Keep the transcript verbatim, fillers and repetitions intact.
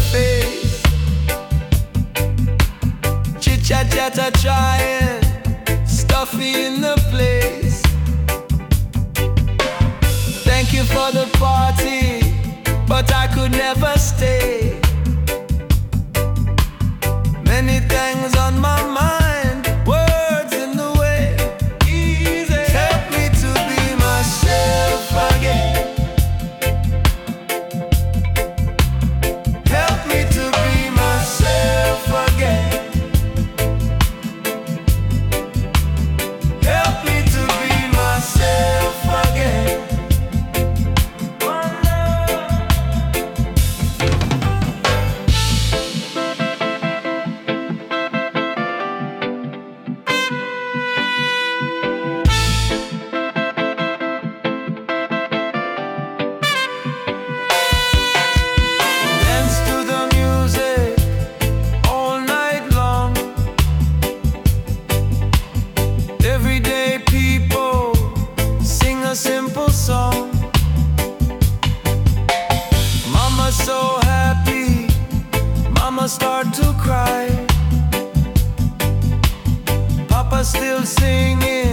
face. Chit chat chatter trying, stuffy in the place. Thank you for the party, but I could never stay. Many things on my mind, words in the way. Easy. Help me to be myself again. Help me to be myself again. Help me to be myself again. Everyday people sing a simple song. Mama so happy, mama start to cry. Papa still singing.